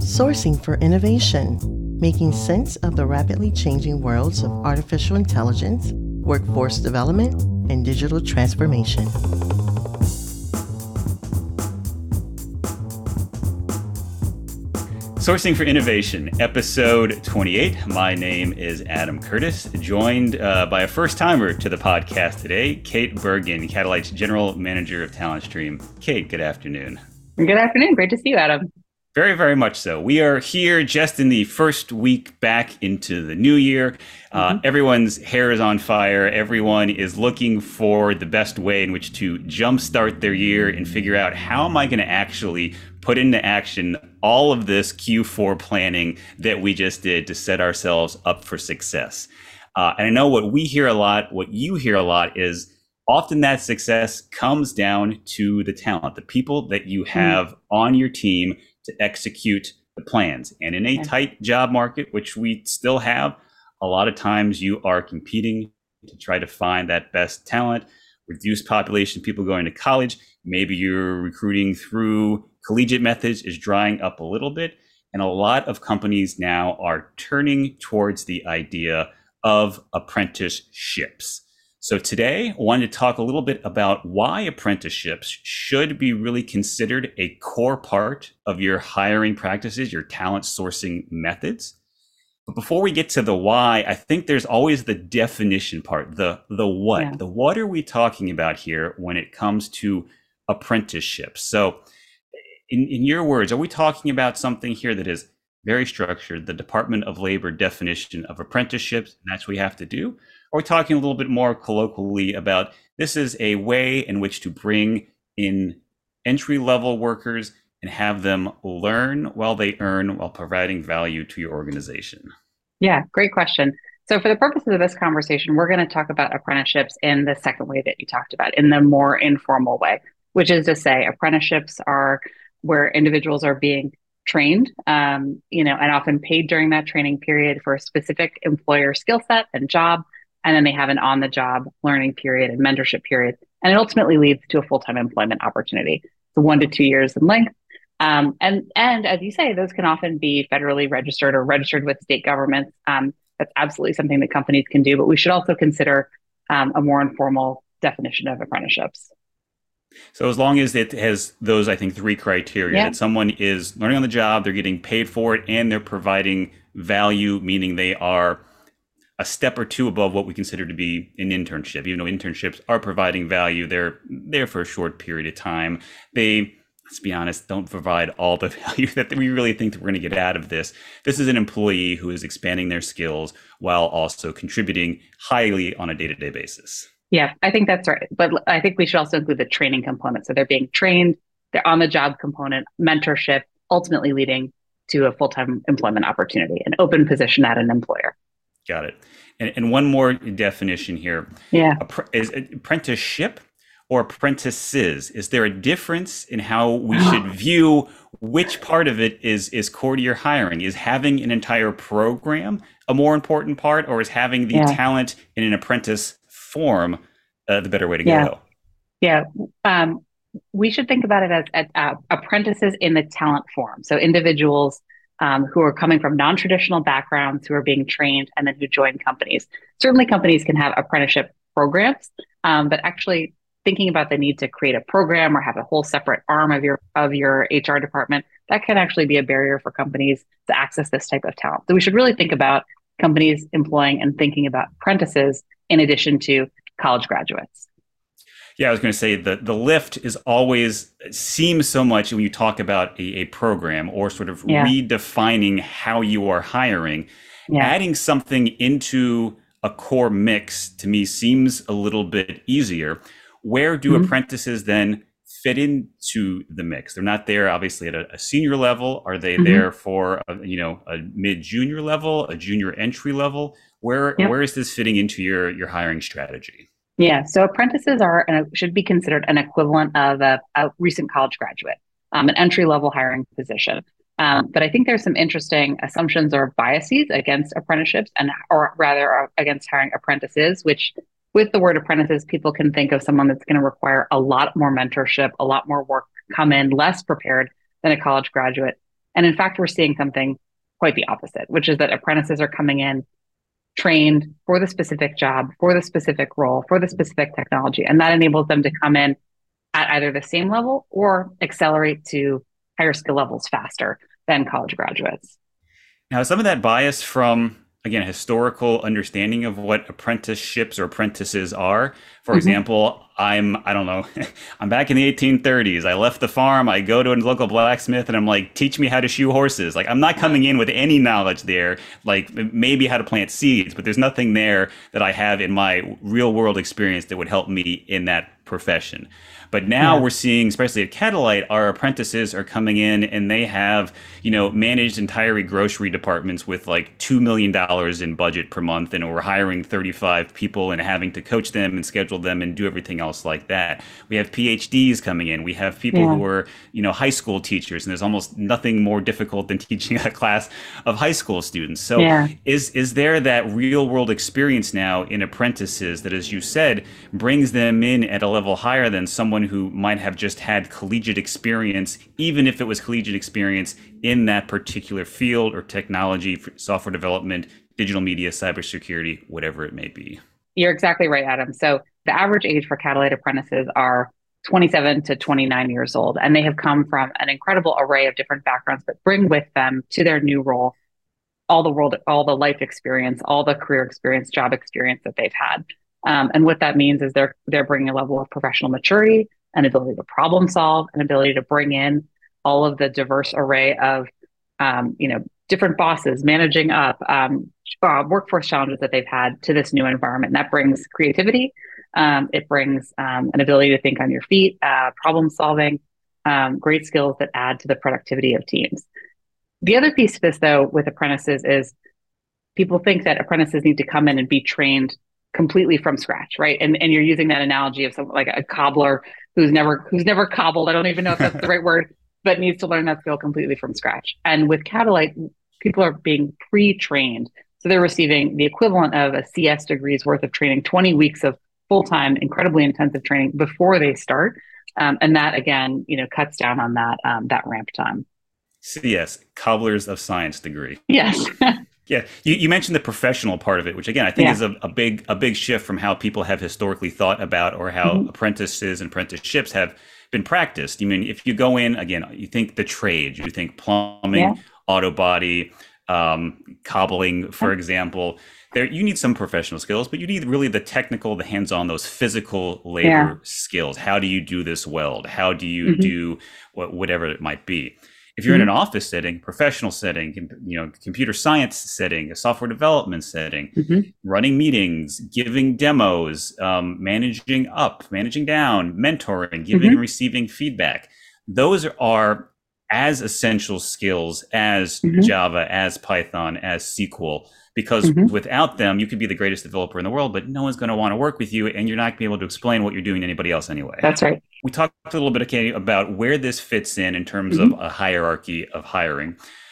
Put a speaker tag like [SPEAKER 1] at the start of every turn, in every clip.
[SPEAKER 1] Sourcing for Innovation, making sense of the rapidly changing worlds of artificial intelligence, workforce development, and digital transformation.
[SPEAKER 2] Sourcing for Innovation, episode 28. My name is Adam Curtis, joined by a first-timer to the podcast today, Kate Bergen, Catalyte's General Manager of Talent Stream. Kate, good afternoon.
[SPEAKER 3] Good afternoon. Great to see you, Adam.
[SPEAKER 2] Very, very much so. We are here just in the first week back into the new year. Everyone's hair is on fire. Everyone is looking for the best way in which to jumpstart their year and figure out, how am I going to actually put into action all of this Q4 planning that we just did to set ourselves up for success. And I know what we hear a lot, what you hear a lot, is often that success comes down to the talent, the people that you have on your team to execute the plans. And in a tight job market, which we still have, a lot of times you are competing to try to find that best talent, reduced population, people going to college. Maybe you're recruiting through collegiate methods is drying up a little bit. And a lot of companies now are turning towards the idea of apprenticeships. So today, I wanted to talk a little bit about why apprenticeships should be really considered a core part of your hiring practices, your talent sourcing methods. But before we get to the why, I think there's always the definition part, the what. Yeah. The what are we talking about here when it comes to apprenticeships? So in your words, are we talking about something here that is very structured, the Department of Labor definition of apprenticeships, and that's what we have to do? Or are we talking a little bit more colloquially about this is a way in which to bring in entry-level workers and have them learn while they earn, while providing value to your organization?
[SPEAKER 3] Yeah, great question. So for the purposes of this conversation, we're going to talk about apprenticeships in the second way that you talked about, in the more informal way, which is to say apprenticeships are where individuals are being trained, and often paid during that training period for a specific employer skill set and job. And then they have an on-the-job learning period and mentorship period. And it ultimately leads to a full-time employment opportunity. So 1 to 2 years in length. And as you say, those can often be federally registered or registered with state governments. That's absolutely something that companies can do. But we should also consider a more informal definition of apprenticeships.
[SPEAKER 2] So as long as it has those, I think, 3 criteria, that someone is learning on the job, they're getting paid for it, and they're providing value, meaning they are a step or 2 above what we consider to be an internship. Even though internships are providing value, they're there for a short period of time. They, let's be honest, don't provide all the value that we really think that we're going to get out of this. This is an employee who is expanding their skills while also contributing highly on a day-to-day basis.
[SPEAKER 3] Yeah, I think that's right. But I think we should also include the training component. So they're being trained, they're on the job component, mentorship, ultimately leading to a full-time employment opportunity, an open position at an employer.
[SPEAKER 2] Got it. And one more definition here.
[SPEAKER 3] Yeah.
[SPEAKER 2] Is apprenticeship or apprentices? Is there a difference in how we should view which part of it is core to your hiring? Is having an entire program a more important part, or is having the talent in an apprentice form the better way to go?
[SPEAKER 3] Yeah. We should think about it as apprentices in the talent form. So individuals who are coming from non-traditional backgrounds, who are being trained, and then who join companies. Certainly companies can have apprenticeship programs, but actually thinking about the need to create a program or have a whole separate arm of your HR department, that can actually be a barrier for companies to access this type of talent. So we should really think about companies employing and thinking about apprentices in addition to college graduates.
[SPEAKER 2] Yeah, I was going to say the lift is always seems so much when you talk about a program or sort of redefining how you are hiring. Adding something into a core mix to me seems a little bit easier. Where do apprentices then fit into the mix? They're not there obviously at a senior level. Are they there for a mid-junior level, a junior entry level? Where is this fitting into your hiring strategy?
[SPEAKER 3] Yeah, so apprentices should be considered an equivalent of a recent college graduate, an entry-level hiring position. But I think there's some interesting assumptions or biases against apprenticeships, or rather against hiring apprentices, which with the word apprentices, people can think of someone that's going to require a lot more mentorship, a lot more work, come in less prepared than a college graduate. And in fact, we're seeing something quite the opposite, which is that apprentices are coming in trained for the specific job, for the specific role, for the specific technology. And that enables them to come in at either the same level or accelerate to higher skill levels faster than college graduates.
[SPEAKER 2] Now, some of that bias from, again, historical understanding of what apprenticeships or apprentices are. For example, I don't know, I'm back in the 1830s. I left the farm. I go to a local blacksmith and I'm like, teach me how to shoe horses. Like, I'm not coming in with any knowledge there, like maybe how to plant seeds, but there's nothing there that I have in my real world experience that would help me in that profession. But now we're seeing, especially at Catalyte, our apprentices are coming in and they have, managed entire grocery departments with like $2 million in budget per month. And we're hiring 35 people and having to coach them and schedule them and do everything else like that. We have PhDs coming in. We have people who are, high school teachers. And there's almost nothing more difficult than teaching a class of high school students. So is there that real world experience now in apprentices that, as you said, brings them in at a level higher than someone who might have just had collegiate experience, even if it was collegiate experience in that particular field or technology, software development, digital media, cybersecurity, whatever it may be?
[SPEAKER 3] You're exactly right, Adam. So the average age for Catalyte apprentices are 27 to 29 years old, and they have come from an incredible array of different backgrounds, but bring with them to their new role all the life experience, all the career experience, job experience that they've had. And what that means is they're bringing a level of professional maturity, an ability to problem solve, an ability to bring in all of the diverse array of, different bosses, managing up, workforce challenges that they've had to this new environment. And that brings creativity. It brings an ability to think on your feet, problem solving, great skills that add to the productivity of teams. The other piece to this, though, with apprentices is people think that apprentices need to come in and be trained completely from scratch, right? And you're using that analogy of something like a cobbler who's never cobbled. I don't even know if that's the right word, but needs to learn that skill completely from scratch. And with Catalyte, people are being pre-trained. So they're receiving the equivalent of a CS degree's worth of training, 20 weeks of full-time, incredibly intensive training before they start. And that, again, cuts down on that ramp time.
[SPEAKER 2] CS, Cobbler's of Science degree.
[SPEAKER 3] Yes.
[SPEAKER 2] Yeah, you mentioned the professional part of it, which again I think is a big shift from how people have historically thought about, or how apprentices and apprenticeships have been practiced. I mean, if you go in again, you think the trades, you think plumbing, auto body, cobbling, for example. There, you need some professional skills, but you need really the technical, the hands-on, those physical labor skills. How do you do this weld? How do you do whatever it might be? If you're in an office setting, professional setting, computer science setting, a software development setting, running meetings, giving demos, managing up, managing down, mentoring, giving and receiving feedback, those are as essential skills as Java, as Python, as SQL, because without them, you could be the greatest developer in the world, but no one's going to want to work with you, and you're not going to be able to explain what you're doing to anybody else anyway.
[SPEAKER 3] That's right.
[SPEAKER 2] We talked a little bit, Katie, about where this fits in terms of a hierarchy of hiring.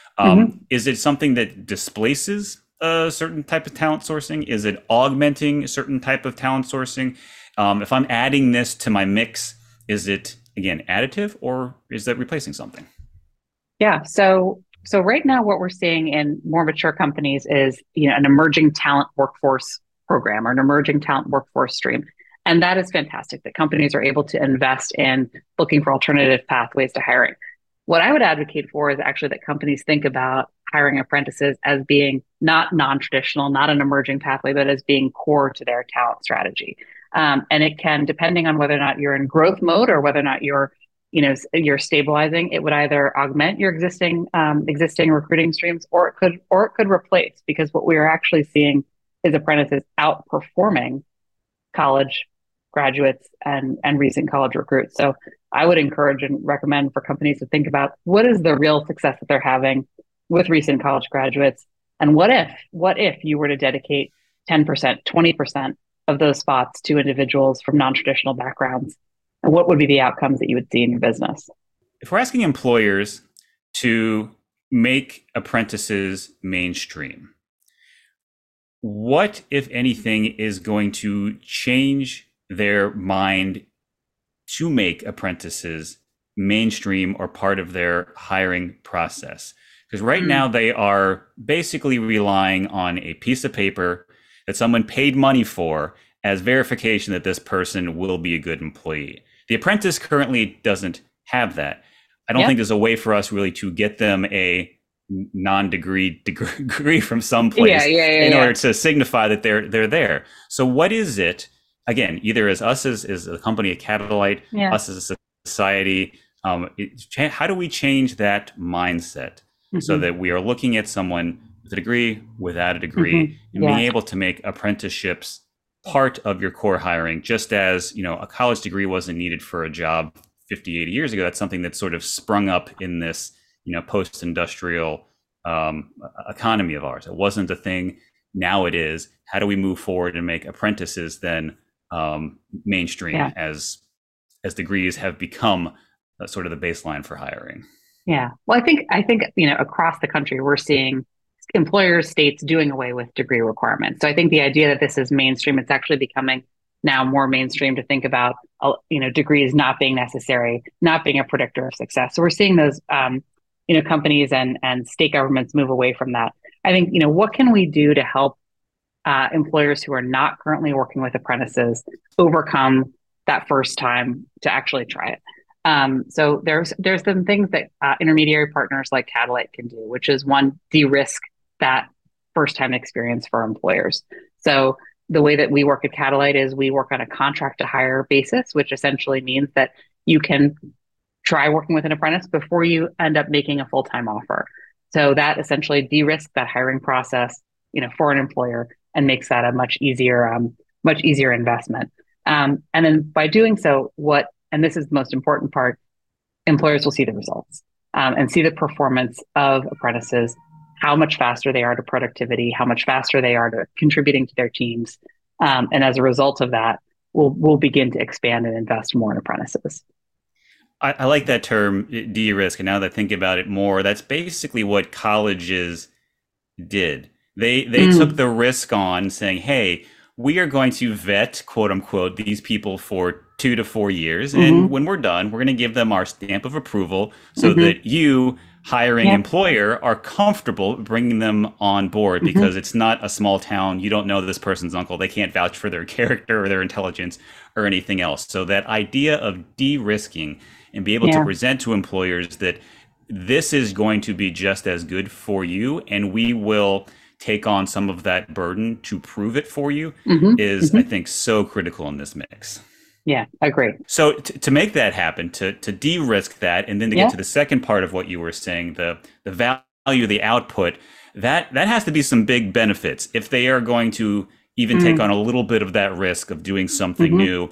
[SPEAKER 2] Is it something that displaces a certain type of talent sourcing? Is it augmenting a certain type of talent sourcing? If I'm adding this to my mix, is it, again, additive, or is that replacing something?
[SPEAKER 3] Yeah. So right now, what we're seeing in more mature companies is, an emerging talent workforce program or an emerging talent workforce stream. And that is fantastic that companies are able to invest in looking for alternative pathways to hiring. What I would advocate for is actually that companies think about hiring apprentices as being not non-traditional, not an emerging pathway, but as being core to their talent strategy. And it can, depending on whether or not you're in growth mode or whether or not you're stabilizing, it would either augment your existing recruiting streams, or it could replace, because what we are actually seeing is apprentices outperforming college graduates and recent college recruits. So I would encourage and recommend for companies to think about what is the real success that they're having with recent college graduates, and what if you were to dedicate 10%, 20% of those spots to individuals from non-traditional backgrounds. And what would be the outcomes that you would see in your business?
[SPEAKER 2] If we're asking employers to make apprentices mainstream, what, if anything, is going to change their mind to make apprentices mainstream or part of their hiring process? Because right now they are basically relying on a piece of paper that someone paid money for as verification that this person will be a good employee. The apprentice currently doesn't have that. I don't think there's a way for us really to get them a degree from someplace in order to signify that they're there. So what is it, again, either as us as a company at Catalyte, us as a society, how do we change that mindset so that we are looking at someone with a degree, without a degree, and being able to make apprenticeships part of your core hiring, just as, a college degree wasn't needed for a job 50, 80 years ago. That's something that sort of sprung up in this, post-industrial economy of ours. It wasn't a thing. Now it is. How do we move forward and make apprentices then mainstream as degrees have become sort of the baseline for hiring?
[SPEAKER 3] Yeah. Well, I think, across the country, we're seeing employers, states doing away with degree requirements. So I think the idea that this is mainstream, it's actually becoming now more mainstream to think about, degrees not being necessary, not being a predictor of success. So we're seeing those, companies and state governments move away from that. I think, what can we do to help employers who are not currently working with apprentices overcome that first time to actually try it? So there's some things that intermediary partners like Catalyte can do, which is one, de-risk that first time experience for employers. So the way that we work at Catalyte is we work on a contract to hire basis, which essentially means that you can try working with an apprentice before you end up making a full-time offer. So that essentially de-risks that hiring process, for an employer, and makes that a much easier investment. And then by doing so, and this is the most important part, employers will see the results and see the performance of apprentices, how much faster they are to productivity, how much faster they are to contributing to their teams. And as a result of that, we'll begin to expand and invest more in apprentices.
[SPEAKER 2] I like that term, de-risk. And now that I think about it more, that's basically what colleges did. They took the risk on saying, hey, we are going to vet, quote unquote, these people for 2 to 4 years. And when we're done, we're going to give them our stamp of approval so that you, hiring employer, are comfortable bringing them on board, because it's not a small town. You don't know this person's uncle. They can't vouch for their character or their intelligence or anything else. So that idea of de-risking and be able to present to employers that this is going to be just as good for you, and we will take on some of that burden to prove it for you, is, I think, so critical in this mix.
[SPEAKER 3] Yeah, agree.
[SPEAKER 2] So to make that happen, to de-risk that, and then to get to the second part of what you were saying, the value, the output, that has to be some big benefits if they are going to even take on a little bit of that risk of doing something new.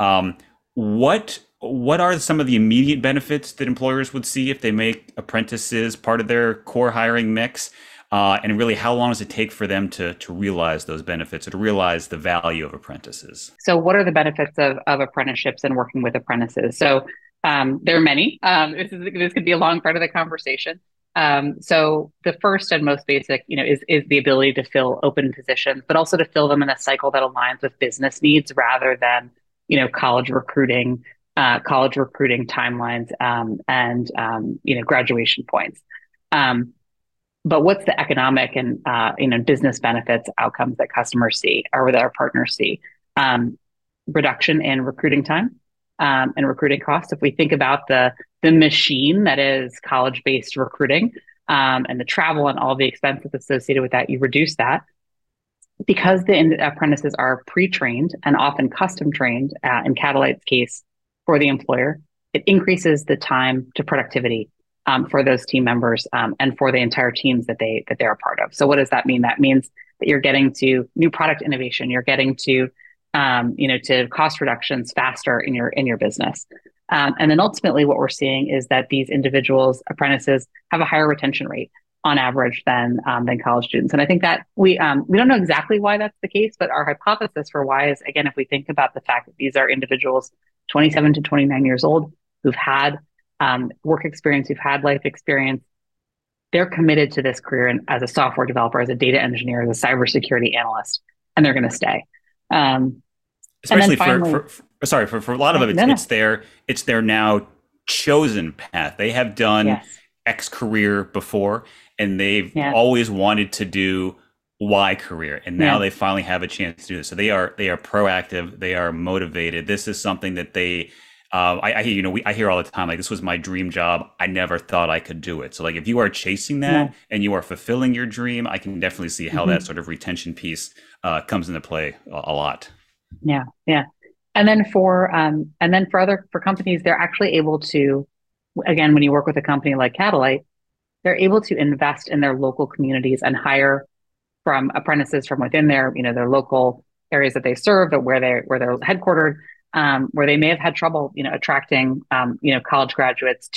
[SPEAKER 2] What are some of the immediate benefits that employers would see if they make apprentices part of their core hiring mix? And really, how long does it take for them to realize those benefits or to realize the value of apprentices?
[SPEAKER 3] So what are the benefits of apprenticeships and working with apprentices? So there are many. This could be a long part of the conversation. So the first and most basic, is the ability to fill open positions, but also to fill them in a cycle that aligns with business needs rather than, college recruiting timelines and graduation points. But what's the economic and business benefits outcomes that customers see or that our partners see? Reduction in recruiting time and recruiting costs. If we think about the machine that is college-based recruiting and the travel and all the expenses associated with that, you reduce that. Because the apprentices are pre-trained and often custom trained, in Catalyte's case for the employer, it increases the time to productivity for those team members and for the entire teams that they're a part of. So what does that mean? That means that you're getting to new product innovation. You're getting to to cost reductions faster in your business. And then ultimately, what we're seeing is that these individuals, apprentices, have a higher retention rate on average than college students. And I think that we don't know exactly why that's the case, but our hypothesis for why is, again, if we think about the fact that these are individuals 27 to 29 years old who've had work experience, who've had life experience, they're committed to this career as a software developer, as a data engineer, as a cybersecurity analyst, and they're going to stay.
[SPEAKER 2] Especially for a lot of them, it's their now chosen path. They have done
[SPEAKER 3] Yes.
[SPEAKER 2] X career before, and they've
[SPEAKER 3] Yeah.
[SPEAKER 2] always wanted to do Y career, and now
[SPEAKER 3] Yeah.
[SPEAKER 2] they finally have a chance to do this. So they are proactive. They are motivated. This is something that they. I hear, I hear all the time, like, this was my dream job. I never thought I could do it. So like, if you are chasing that
[SPEAKER 3] Yeah.
[SPEAKER 2] and you are fulfilling your dream, I can definitely see how
[SPEAKER 3] Mhm.
[SPEAKER 2] that sort of retention piece comes into play a lot.
[SPEAKER 3] Yeah. Yeah. For companies, they're actually able to, again, when you work with a company like Catalyte, they're able to invest in their local communities and hire from apprentices from within their local areas that they serve, or where they're headquartered, where they may have had trouble, attracting, college graduates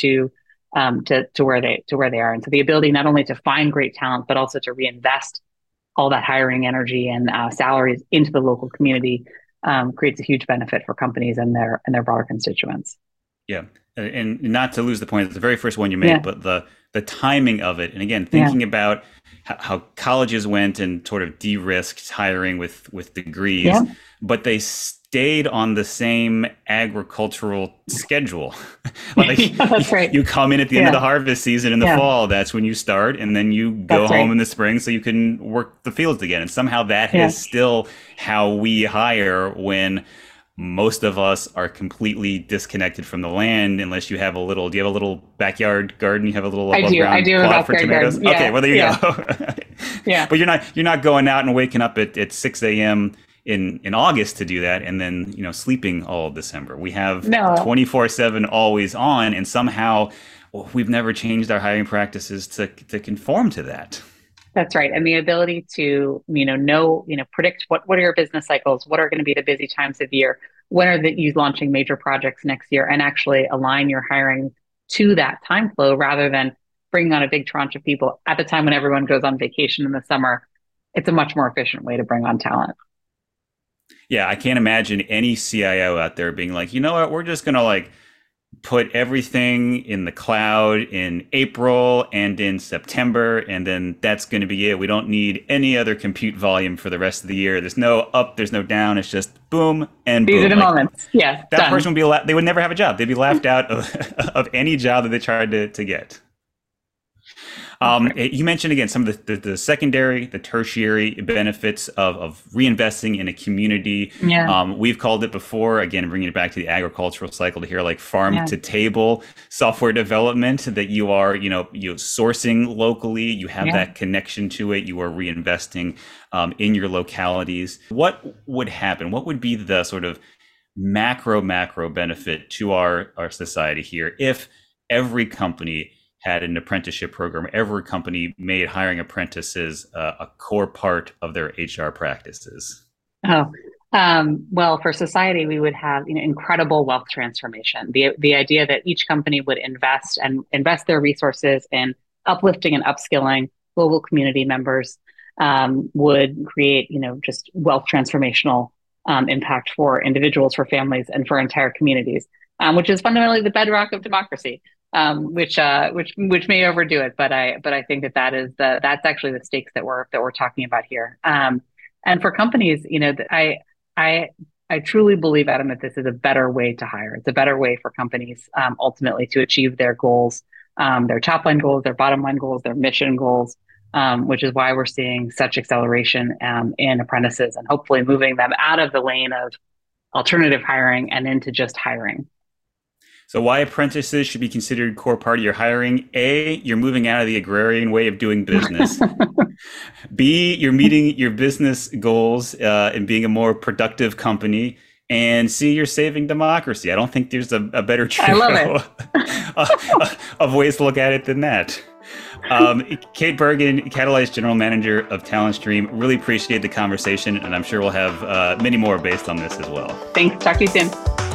[SPEAKER 3] to where they are. And so the ability not only to find great talent, but also to reinvest all that hiring energy and salaries into the local community creates a huge benefit for companies and their broader constituents.
[SPEAKER 2] Yeah, and not to lose the point, it's the very first one you made,
[SPEAKER 3] Yeah.
[SPEAKER 2] but the timing of it, and again,
[SPEAKER 3] Yeah.
[SPEAKER 2] thinking about how colleges went and sort of de-risked hiring with degrees,
[SPEAKER 3] Yeah.
[SPEAKER 2] but they stayed on the same agricultural schedule. Like,
[SPEAKER 3] Yeah, that's right.
[SPEAKER 2] you come in at the end of
[SPEAKER 3] Yeah.
[SPEAKER 2] the harvest season in the
[SPEAKER 3] Yeah.
[SPEAKER 2] fall, that's when you start, and then you go
[SPEAKER 3] That's
[SPEAKER 2] home
[SPEAKER 3] right.
[SPEAKER 2] in the spring so you can work the fields again. And somehow that
[SPEAKER 3] Yeah.
[SPEAKER 2] is still how we hire when most of us are completely disconnected from the land, unless you have do you have a little backyard garden? You have a little
[SPEAKER 3] I
[SPEAKER 2] above ground
[SPEAKER 3] do have a
[SPEAKER 2] plot for
[SPEAKER 3] backyard
[SPEAKER 2] tomatoes?
[SPEAKER 3] garden. Yeah.
[SPEAKER 2] Okay, well there you
[SPEAKER 3] Yeah.
[SPEAKER 2] go.
[SPEAKER 3] Yeah.
[SPEAKER 2] But you're not going out and waking up at 6 a.m. in August to do that, and then sleeping all of December. We have
[SPEAKER 3] No.
[SPEAKER 2] 24/7 always on, and somehow we've never changed our hiring practices to conform to that.
[SPEAKER 3] That's right. And the ability to, predict what are your business cycles, what are going to be the busy times of year, when are you launching major projects next year, and actually align your hiring to that time flow rather than bringing on a big tranche of people at the time when everyone goes on vacation in the summer. It's a much more efficient way to bring on talent.
[SPEAKER 2] Yeah, I can't imagine any CIO out there being like, you know what, we're just going to put everything in the cloud in April and in September, and then that's going to be it. We don't need any other compute volume for the rest of the year. There's no up, there's no down. It's just boom and
[SPEAKER 3] These
[SPEAKER 2] boom.
[SPEAKER 3] are the moments. Yeah.
[SPEAKER 2] That
[SPEAKER 3] done.
[SPEAKER 2] person would they would never have a job. They'd be laughed out of any job that they tried to get. You mentioned again some of the secondary, the tertiary benefits of reinvesting in a community.
[SPEAKER 3] Yeah.
[SPEAKER 2] We've called it before, again, bringing it back to the agricultural cycle to here, like farm
[SPEAKER 3] Yeah.
[SPEAKER 2] to table software development, that you are, you sourcing locally, you have
[SPEAKER 3] Yeah.
[SPEAKER 2] that connection to it, you are reinvesting in your localities. What would happen? What would be the sort of macro benefit to our society here if every company had an apprenticeship program, every company made hiring apprentices a core part of their HR practices?
[SPEAKER 3] Oh, well, for society, we would have incredible wealth transformation. The idea that each company would invest their resources in uplifting and upskilling global community members would create just wealth transformational impact for individuals, for families, and for entire communities, which is fundamentally the bedrock of democracy. Which may overdo it, but I think that's actually the stakes that we're talking about here. And for companies, I truly believe, Adam, that this is a better way to hire. It's a better way for companies ultimately to achieve their goals, their top line goals, their bottom line goals, their mission goals, which is why we're seeing such acceleration in apprentices and hopefully moving them out of the lane of alternative hiring and into just hiring.
[SPEAKER 2] So why apprentices should be considered core part of your hiring? A, you're moving out of the agrarian way of doing business. B, you're meeting your business goals and being a more productive company. And C, you're saving democracy. I don't think there's a better trio of ways to look at it than that. Kate Bergen, Catalyte's General Manager of TalentStream, really appreciate the conversation, and I'm sure we'll have many more based on this as well.
[SPEAKER 3] Thanks. Talk to you soon.